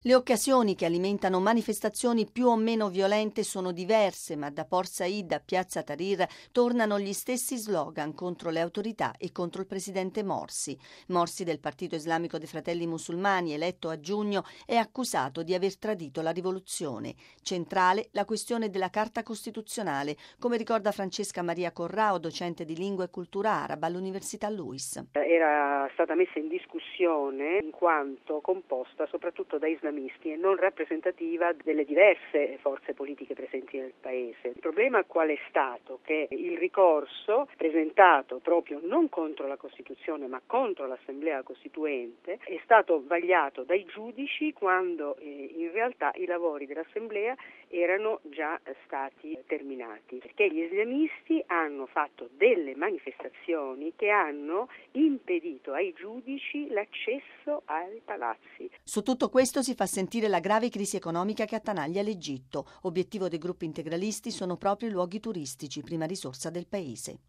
Le occasioni che alimentano manifestazioni più o meno violente sono diverse, ma da Port Said a Piazza Tahrir tornano gli stessi slogan contro le autorità e contro il presidente Morsi. Morsi, del Partito Islamico dei Fratelli Musulmani, eletto a giugno, è accusato di aver tradito la rivoluzione. Centrale la questione della Carta Costituzionale, come ricorda Francesca Maria Corrao, docente di lingua e cultura araba all'Università LUISS. Era stata messa in discussione in quanto composta soprattutto da islamisti e non rappresentativa delle diverse forze politiche presenti nel paese. Il problema qual è stato? Che il ricorso presentato proprio non contro la Costituzione ma contro l'Assemblea Costituente è stato vagliato dai giudici quando in realtà i lavori dell'Assemblea erano già stati terminati, perché gli islamisti hanno fatto delle manifestazioni che hanno impedito ai giudici l'accesso ai palazzi. Su tutto questo si fa sentire la grave crisi economica che attanaglia l'Egitto. Obiettivo dei gruppi integralisti sono proprio i luoghi turistici, prima risorsa del paese.